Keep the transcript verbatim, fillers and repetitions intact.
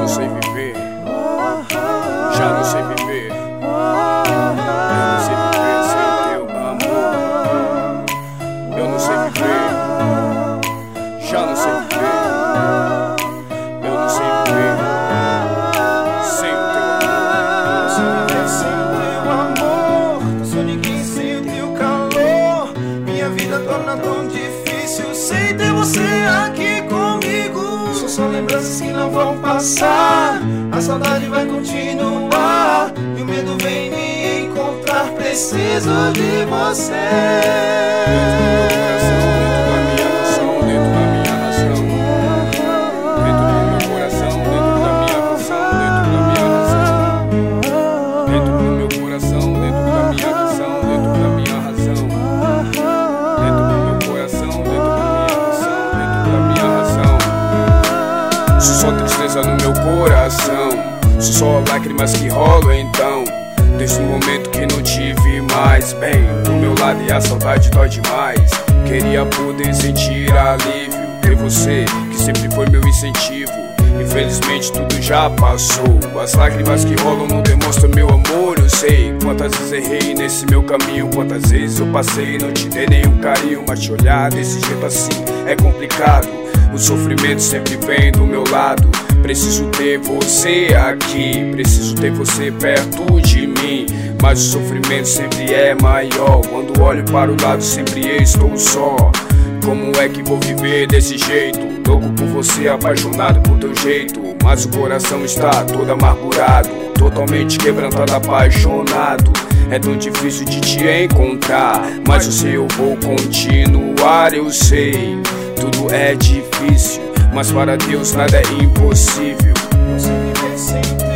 sei viver, já não sei viver. Eu não sei viver sem teu amor. Eu não sei viver, já não sei viver. Eu não sei viver sem o teu amor. Não sei viver sem o teu amor. Não sou ninguém sem o teu calor. Minha vida torna tão difícil sem ter você aqui comigo. São só lembranças que não vão passar. A saudade vai continuar. E o medo vem me encontrar. Preciso de você. Dentro do meu coração, dentro da minha canção, dentro da minha razão. Dentro do meu coração, dentro da minha canção, dentro da minha razão. Dentro do meu coração, dentro da minha razão, dentro da minha razão. Se só tristeza no meu coração, se só lágrimas que rolam então. Desde o momento que não tive mais bem do meu lado e a saudade dói demais. Queria poder sentir alívio, ter você que sempre foi meu incentivo. Infelizmente tudo já passou. As lágrimas que rolam não demonstram meu amor. Eu sei quantas vezes errei nesse meu caminho, quantas vezes eu passei e não te dei nenhum carinho. Mas te olhar desse jeito assim é complicado. O sofrimento sempre vem do meu lado. Preciso ter você aqui, preciso ter você perto de mim. Mas o sofrimento sempre é maior. Quando olho para o lado sempre estou só. Como é que vou viver desse jeito? Louco por você, apaixonado por teu jeito. Mas o coração está todo amargurado, totalmente quebrantado, apaixonado. É tão difícil de te encontrar, mas eu sei, eu vou continuar. Eu sei, tudo é difícil, mas para Deus nada é impossível. Não sei viver sem